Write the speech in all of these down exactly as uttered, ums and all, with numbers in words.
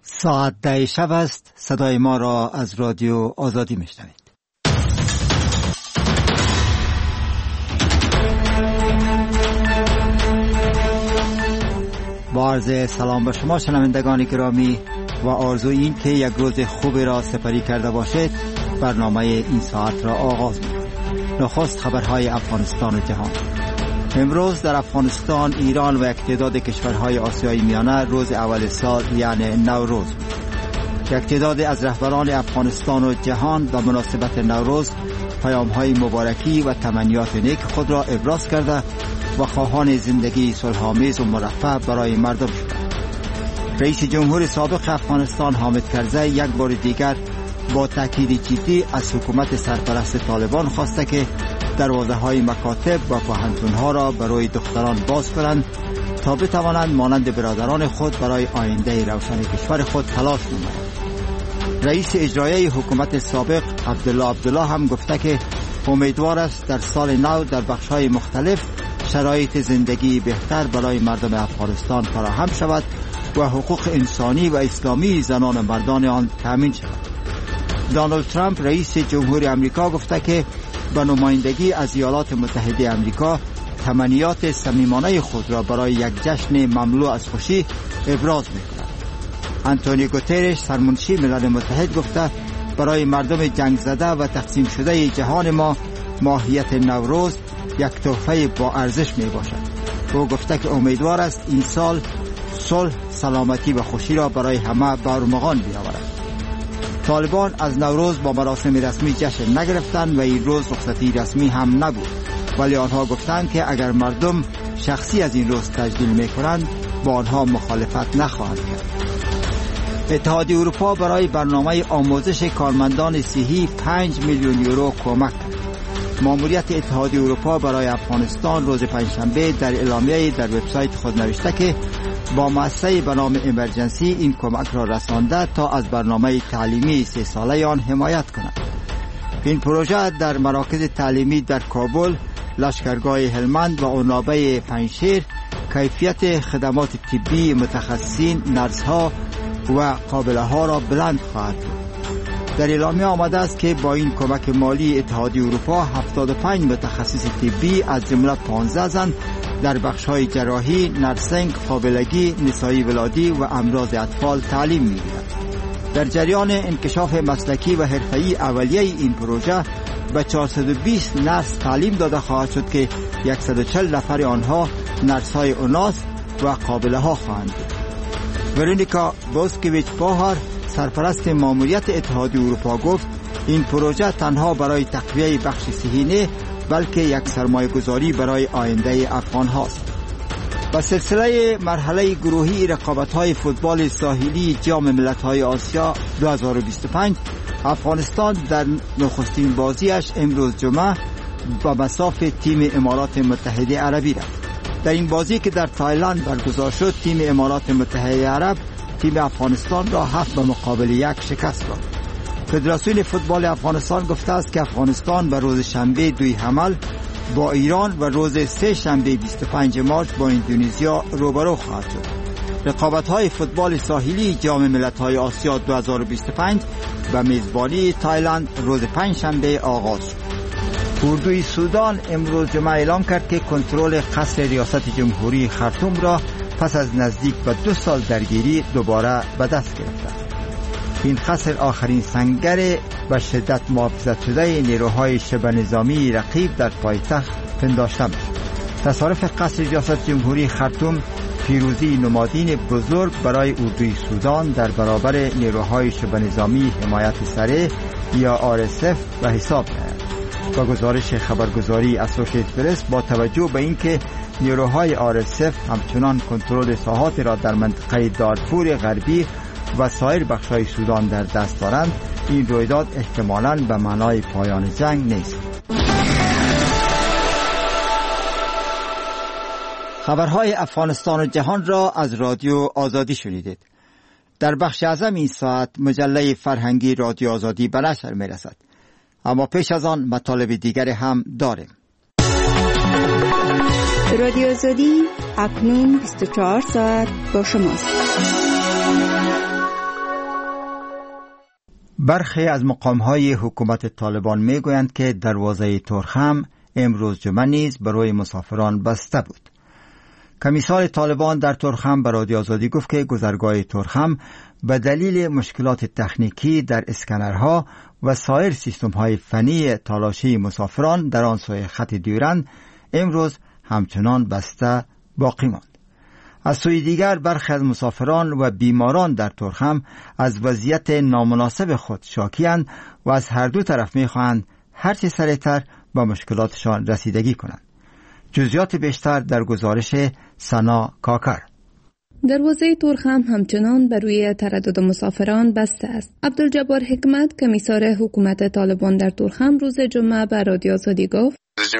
ساعت ده شب است. صدای ما را از رادیو آزادی میشنوید. با عرض سلام به شما شنوندگان گرامی و آرزوی این که یک روز خوبی را سپری کرده باشید، برنامه این ساعت را آغاز می‌کنیم. نخست خبرهای افغانستان و جهان. امروز در افغانستان، ایران و یک تعداد کشورهای آسیای میانه روز اول سال یعنی نوروز بود. یک تعداد از رهبران افغانستان و جهان به مناسبت نوروز پیام‌های مبارکی و تمنیات نیک خود را ابراز کرده و خواهان زندگی صلح‌آمیز و مرفه برای مردم شدند. رئیس جمهور سابق افغانستان حامد کرزی یک بار دیگر با تاکید جدی از حکومت سرپرست طالبان خواسته که دروازه‌های مکاتب و پوهنتون‌ها را برای دختران باز کنند تا بتوانند مانند برادران خود برای آینده روشن کشور خود تلاش نمایند. رئیس اجرایی حکومت سابق عبدالله عبدالله هم گفته که امیدوار است در سال نو در بخش‌های مختلف شرایط زندگی بهتر برای مردم افغانستان فراهم شود و حقوق انسانی و اسلامی زنان و مردان آن تامین شود. دونالد ترامپ رئیس جمهوری آمریکا گفته که به نمایندگی از ایالات متحده آمریکا تمنیات صمیمانه خود را برای یک جشن مملو از خوشی ابراز می‌کند. آنتونیو گوترش سرمنشی ملل متحد گفته برای مردم جنگ زده و تقسیم شده جهان ما ماهیت نوروز یک تحفه با ارزش می باشد. او گفته که امیدوار است این سال صلح، سلامتی و خوشی را برای همه برمغان بیاورد. طالبان از نوروز با مراسم رسمی جشن نگرفتند و این روز رخصتی رسمی هم نبود، ولی آنها گفتند که اگر مردم شخصی از این روز تجلیل می کنند با آنها مخالفت نخواهند کرد. اتحادیه اروپا برای برنامه آموزش کارمندان صحی پنج میلیون یورو کمک کرد. ماموریت اتحادیه اروپا برای افغانستان روز پنجشنبه در اعلامیه در وبسایت خود نوشته که با مؤسسه به نام امرجنسی این کمک را رسانده تا از برنامه تعلیمی سه ساله آن حمایت کند. این پروژه در مراکز تعلیمی در کابل، لشکرگاه هلمند و عنابه پنجشیر کیفیت خدمات طبی متخصصین، نرس‌ها و قابله‌ها را بلند خواهد کرد. در اعلامیه آمده است که با این کمک مالی اتحادیه اروپا هفتاد و پنج متخصص طبی از جمله پانزده زن در بخش‌های جراحی، نرسینگ، قابلگی، نسایی ولادی و امراض اطفال تعلیم می‌گیرند. در جریان انکشاف مسلکی و حرفه‌ای اولیه این پروژه به چهارصد و بیست نرس تعلیم داده خواهد شد که صد و چهل نفر آنها نرس‌های اوناس و قابله‌ها خواهند بود. ورونیکا بوسکویچ پاهر سرپرست ماموریت اتحادیه اروپا گفت این پروژه تنها برای تقویه بخش صحی نه، بلکه یک سرمایه گذاری برای آینده افغان هاست. با سلسله مرحله گروهی رقابت‌های فوتبال ساحلی جام ملت‌های آسیا دو هزار و بیست و پنج، افغانستان در نخستین بازیش امروز جمعه با مصاف تیم امارات متحده عربی رفت. در این بازی که در تایلند برگزار شد، تیم امارات متحده عرب تیم افغانستان را هفت به مقابل یک شکست داد. فدراسیون فوتبال افغانستان گفته است که افغانستان به روز شنبه دوی حمل با ایران و روز سه شنبه بیست و پنج مارس با اندونزیا روبرو خواهد شد. رقابت‌های فوتبال ساحلی جام ملت‌های آسیا دو هزار و بیست و پنج و میزبانی تایلند روز پنج شنبه آغاز شد. اردوی سودان امروز جمعه اعلام کرد که کنترل قصر ریاست جمهوری خرطوم را پس از نزدیک به دو سال درگیری دوباره به دست گرفته. این قصر آخرین سنگر به شدت محافظت شده نیروهای شبه نظامی رقیب در پایتخت پنداشته است. تصارف قصر ریاست جمهوری خرطوم پیروزی نمادین بزرگ برای اردوی سودان در برابر نیروهای شبه نظامی حمایت سره یا آر اس اف به حساب می‌آید. با گزارش خبرگزاری اسوشییتد پرس، با توجه به اینکه نیروهای آر اس اف همچنان کنترل ساحات را در منطقه دارفور غربی و سایر بخش‌های سودان در دست دارند، این رویداد احتمالاً به معنای پایان جنگ نیست. خبرهای افغانستان و جهان را از رادیو آزادی شنیدید. در بخش اعظم این ساعت مجله فرهنگی رادیو آزادی به نشر می‌رسد. اما پیش از آن مطالب دیگر هم داریم. رادیو آزادی اکنون بیست و چهار ساعت با شماست. برخی از مقام‌های حکومت طالبان می‌گویند که دروازه ترخم امروز جمعه نیز برای مسافران بسته بود. کمیسار طالبان در ترخم به رادیو آزادی گفت که گذرگاه ترخم به دلیل مشکلات تکنیکی در اسکنرها و سایر سیستم‌های فنی تالاشی مسافران در آن سوی خط دیورند امروز همچنان بسته باقی ماند. از سوی دیگر برخی از مسافران و بیماران در ترخم از وضعیت نامناسب خود شاکی‌اند و از هر دو طرف می‌خواهند هرچه سریعتر با مشکلاتشان رسیدگی کنند. جزئیات بیشتر در گزارش سنا کاکر. دروازه ترخم همچنان بر روی تردد مسافران بسته است. عبدالجبار حکمت کمیسار حکومت طالبان در ترخم روز جمعه به رادیو آزادی گفت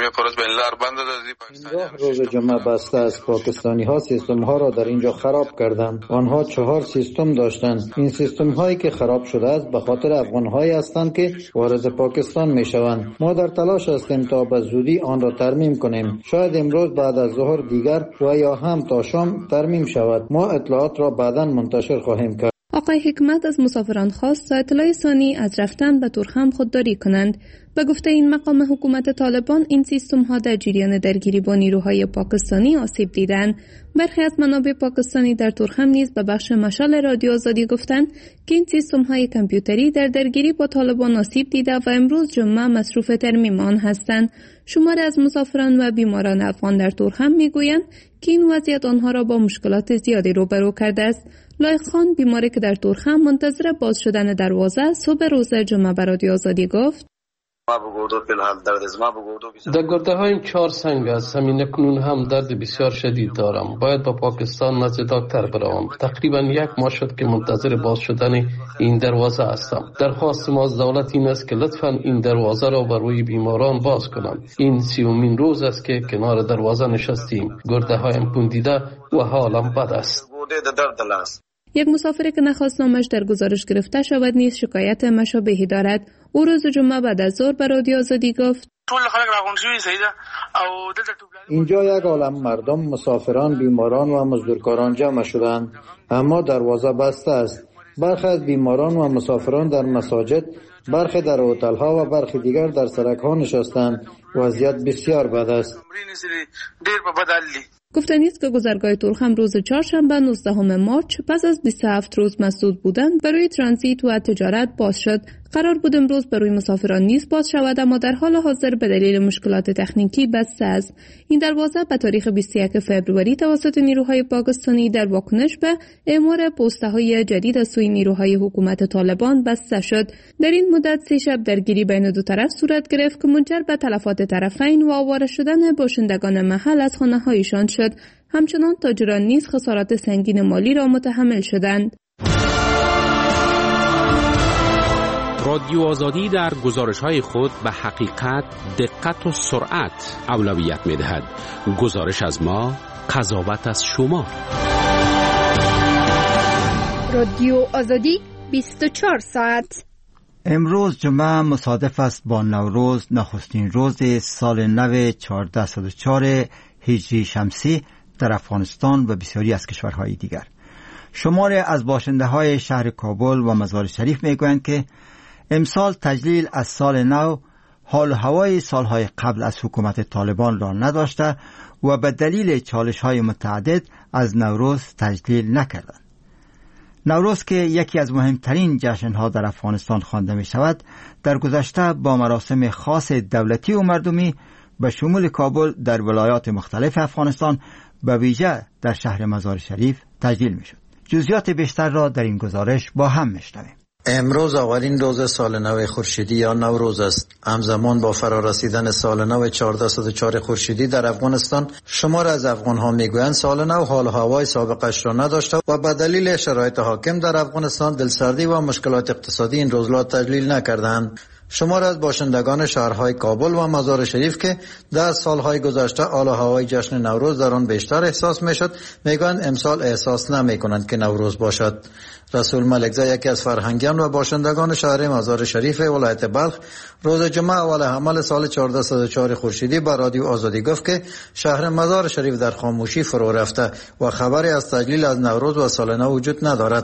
اینجا روز جمعه بسته است. پاکستانی ها سیستم ها را در اینجا خراب کردند. آنها چهار سیستم داشتند. این سیستم هایی که خراب شده است به خاطر افغان هایی هستند که وارد پاکستان می شوند. ما در تلاش هستیم تا به زودی آن را ترمیم کنیم. شاید امروز بعد از ظهر دیگر و یا هم تا شام ترمیم شود. ما اطلاعات را بعدا منتشر خواهیم کرد. آقای حکمت از مسافران خواست تا اطلاع ثانی از رفتن به ترخم خودداری کنند. به گفته این مقام حکومت طالبان این سیستم ها در جریان درگیری با نیروهای پاکستانی آسیب دیدند. برخی از منابع پاکستانی در ترخم نیز به بخش مشال رادیو آزادی گفتند که این سیستم های کامپیوتری در درگیری با طالبان آسیب دیده و امروز جمعه مصروف ترمیم آن هستند. شماری از مسافران و بیماران افغان در ترخم میگویند که این وضعیت آنها را با مشکلات زیادی روبرو کرده است. لایق خان بیماری که در ترخم منتظر باز شدن دروازه صبح روز جمعه به رادیو آزادی گفت در گرده هایم چهار سنگ است. همین اکنون هم درد بسیار شدید دارم. باید با پاکستان نزد دکتر بروم. تقریبا یک ماه شد که منتظر باز شدن این دروازه هستم. درخواست ما از دولت این است که لطفاً این دروازه را بر روی بیماران باز کنند. این سیومین روز است که کنار دروازه نشستیم. گرده هایم پوندیده و حالم بد است. یک مسافری که نخواست نامش در گزارش گرفته شود نیز شکایت مشابهی دارد. او روز جمعه بعد از ظهر به رادیو آزادی گفت اینجا یک عالم مردم، مسافران، بیماران و مزدورکاران جمع شدند، اما دروازه بسته است. برخی از بیماران و مسافران در مساجد، برخی در هتل ها و برخی دیگر در سرک ها نشستند. وضعیت بسیار بد است. گفتنی است که گذرگاه ترخم روز چهارشنبه نوزدهم مارس پس از بیست و هفت روز مسدود بودن برای ترانزیت و تجارت باز شد. قرار بود امروز برای مسافران نیز باز شود، اما در حال حاضر به دلیل مشکلات تکنیکی بسته است. این دروازه به تاریخ بیست و یک فوریه توسط نیروهای پاکستانی در واکنش به اعمار پست‌های جدید از سوی نیروهای حکومت طالبان بسته شد. در این مدت سه شب درگیری بین دو طرف صورت گرفت که منجر به تلفات طرفین و آواره شدن باشندگان محل از خانه‌هایشان شد. همچنان تاجران نیز خسارات سنگین مالی را متحمل شدند. رادیو آزادی در گزارش‌های خود به حقیقت، دقت و سرعت اولویت می‌دهد. گزارش از ما، قضاوت از شما. رادیو آزادی بیست و چهار ساعت. امروز جمعه مصادف است با نوروز، نخستین روز سال نو چهارده صد و چهار هجری شمسی در افغانستان و بسیاری از کشورهای دیگر. شماری از باشنده‌های شهر کابل و مزار شریف می‌گویند که امسال تجلیل از سال نو حال و هوای سالهای قبل از حکومت طالبان را نداشته و به دلیل چالش‌های متعدد از نوروز تجلیل نکردند. نوروز که یکی از مهمترین جشن‌ها در افغانستان خوانده می‌شود، در گذشته با مراسم خاص دولتی و مردمی به شمول کابل در ولایات مختلف افغانستان به ویژه در شهر مزار شریف تجلیل می‌شد. جزئیات بیشتر را در این گزارش با هم می‌شنویم. امروز اولین روز سال نو خورشیدی یا نوروز است. همزمان با فرارسیدن سال نو چهارده صد و چهار خورشیدی در افغانستان، شمار از افغان‌ها میگویند سال نو حال و هوای سابقش را نداشته و به دلیل شرایط حاکم در افغانستان دلسردی و مشکلات اقتصادی این روزها تجلیل نکردند. شمار از باشندگان شهرهای کابل و مزار شریف که در سالهای گذشته حال و هوای جشن نوروز در آن بیشتر احساس میشد، میگویند امسال احساس نمیکنند که نوروز باشد. رسول ملکزی، یکی از فرهنگیان و باشندگان شهر مزار شریف ولایت بلخ، روز جمعه اول حمل سال چهارده صد و چهار خورشیدی با رادیو آزادی گفت که شهر مزار شریف در خاموشی فرو رفته و خبری از تجلیل از نوروز و سال نو وجود ندارد.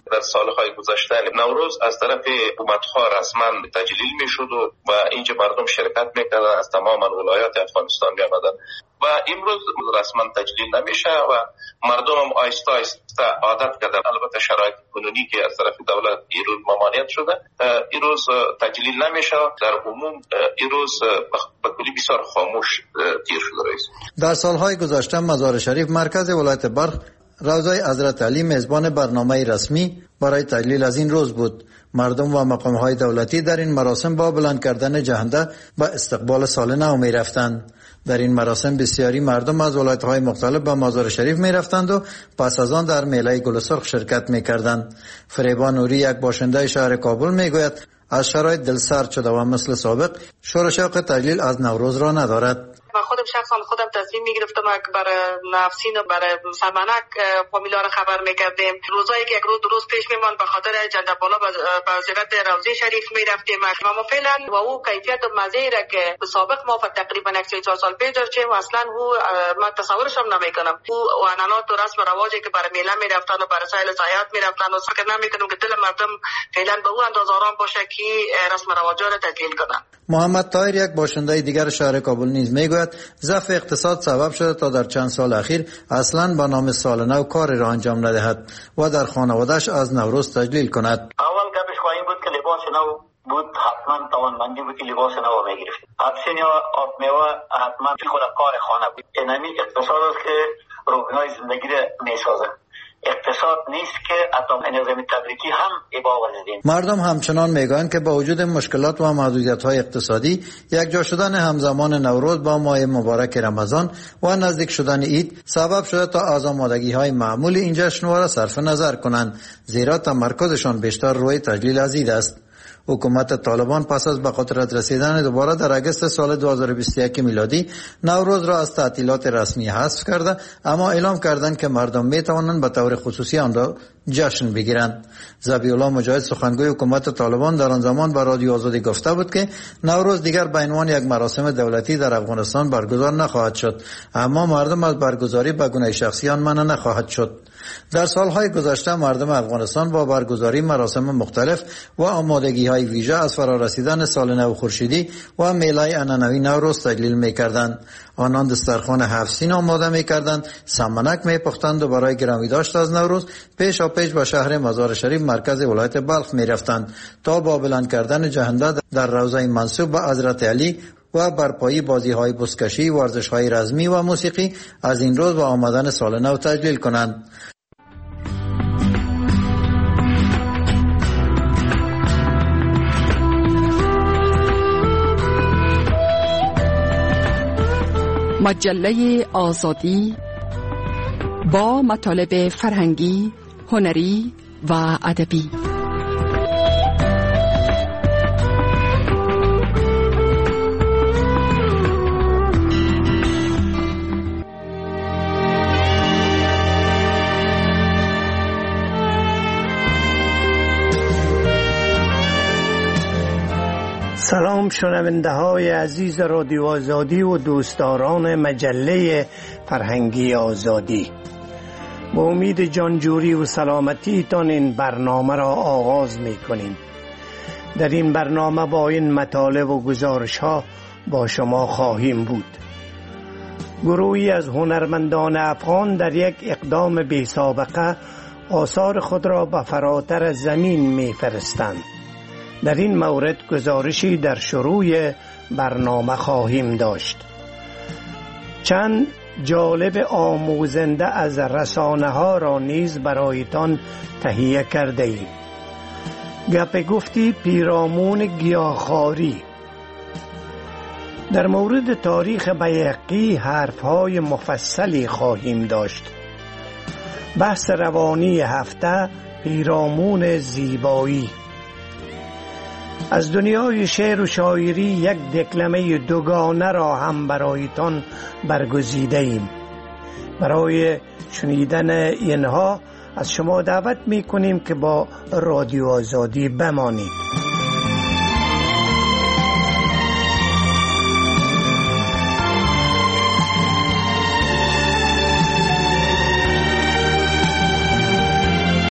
در سالهای گذشته نوروز از طرف حکومت‌ها رسما تجلیل می‌شد و اینجا مردم شرکت می‌کردن، از تمام ولایات افغانستان می‌آمدند و امروز رسما تجلیل نمیشه و مردم هم آیسته آیسته عادت کردن. البته شرایط کنونی که از طرف دولت این روز ممانعت شده، این روز تجلیل نمیشه. در عموم این روز به کلی بسیار خاموش تیر شده. رئیس در سالهای گذشته مزار شریف مرکز ولایت بلخ روضه حضرت علی میزبان برنامه رسمی برای تجلیل از این روز بود. مردم و مقام‌های دولتی در این مراسم با بلند کردن جهنده به استقبال سال نو می رفتند. در این مراسم بسیاری مردم از ولایت‌های مختلف به مزار شریف می رفتند و پس از آن در میله گل سرخ شرکت می کردند. فریبا نوری، یک باشنده شهر کابل، می گوید از شرایط دلسرد شده و مثل سابق شور و شوق تجلیل از نوروز را ندارد. من خودم شخصا خودم تصمیم میگرفتم که برای نفسین و برای سمنک فامیلا را خبر میکردیم. روزایی که یک روز درست پیش میمان به خاطر جنده بالا به زیارت روضه شریف میرفتیم و فعلا و او کیفیت مزه را که به سابق ما تقریبا یک چهار سال پیش داشتیم اصلا او من تصورش هم نمیکنم. او عنعنات و رسم و رواجی که برای میله میرفتن و برای سایل سیاحت میرفتن و فکر نمیکنم که دل مردم فعلا به او اندازه آرام باشه که رسم و رواج را تجلیل کنن. محمد طاهر، یک باشنده دیگر شهر کابل، نیز میگوید ضعف اقتصاد سبب شده تا در چند سال اخیر اصلا با نام سال نو کاری را انجام ندهد و در خانواده‌اش از نوروز تجلیل کند. اول گپش خواهیم بود که لباس نو بود، حتما توانمندی بود که لباس نو میگرفت. حبسین یا آب میوه حتما خود کار خانه بود. اینمی اقتصاد است که روحانه زندگی را میسازه. اقتصاد نیست که حتی نظام تبریکی هم ابا وزدین. مردم همچنان میگویند که با وجود مشکلات و محدودیت‌های اقتصادی، یکجا شدن همزمان نوروز با ماه مبارک رمضان و نزدیک شدن عید سبب شده تا از آمادگی‌های معمولی این جشنواره صرف نظر کنند، زیرا تمرکزشان بیشتر روی تجلیل از عید است. حکومت طالبان پس از به قدرت رسیدن دوباره در اگست سال دو هزار و بیست و یک میلادی نوروز را از تعطیلات رسمی حذف کرده، اما اعلام کردند که مردم می توانند به طور خصوصی آن را جشن بگیرند. ذبیح الله مجاهد، سخنگوی حکومت طالبان، در آن زمان به رادیو آزادی گفته بود که نوروز دیگر به عنوان یک مراسم دولتی در افغانستان برگزار نخواهد شد، اما مردم از برگزاری به گونه شخصی آن منع نخواهد شد. در سالهای گذشته مردم افغانستان با برگزاری مراسم مختلف و آمادگی‌های ویژه از فرارسیدن سال نو خورشیدی و میله عنعنوی نوروز تجلیل می‌کردند. آنان دسترخوان هفت سین آماده می‌کردند، سمنک می‌پختند و برای گرامی داشت از نوروز پیش پیش به شهر مزار شریف مرکز ولایت بلخ می‌رفتند تا با بلند کردن جهنده در روضه منسوب به حضرت علی و برپایی بازی‌های بزکشی، ورزش‌های رزمی و موسیقی از این روز و آمدن سال نو تجلیل کنند. مجله آزادی با مطالب فرهنگی، هنری و ادبی. سلام شنونده های عزیز رادیو آزادی و دوستداران مجله فرهنگی آزادی، با امید جانجوری و سلامتی تان این برنامه را آغاز می کنیم. در این برنامه با این مطالب و گزارش ها با شما خواهیم بود. گروهی از هنرمندان افغان در یک اقدام بی سابقه آثار خود را به فراتر زمین می فرستند. در این مورد گزارشی در شروع برنامه خواهیم داشت. چند جالب آموزنده از رسانه ها را نیز برایتان تهیه کرده ایم. گپ گفتی پیرامون گیاهخواری. در مورد تاریخ بیهقی حرف های مفصلی خواهیم داشت. بحث روانی هفته پیرامون زیبایی. از دنیای شعر و شاعری یک دکلمه دوگانه را هم برایتان برگزیده ایم. برای شنیدن اینها از شما دعوت می کنیم که با رادیو آزادی بمانید.